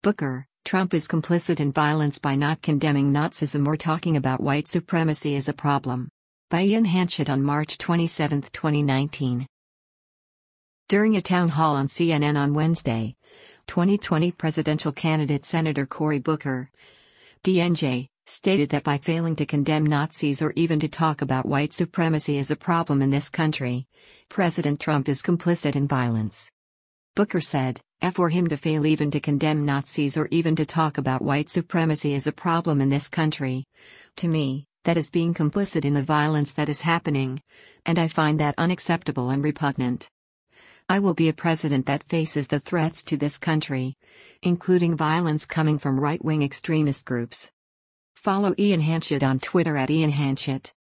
Booker, Trump is complicit in violence by not condemning Nazism or talking about white supremacy as a problem. By Ian Hanchett on March 27, 2019. During a town hall on CNN on Wednesday, 2020 presidential candidate Senator Cory Booker, DNJ, stated that by failing to condemn Nazis or even to talk about white supremacy as a problem in this country, President Trump is complicit in violence. Booker said, "For him to fail even to condemn Nazis or even to talk about white supremacy as a problem in this country, to me, that is being complicit in the violence that is happening, and I find that unacceptable and repugnant. I will be a president that faces the threats to this country, including violence coming from right-wing extremist groups." Follow Ian Hanchett on Twitter @IanHanchett.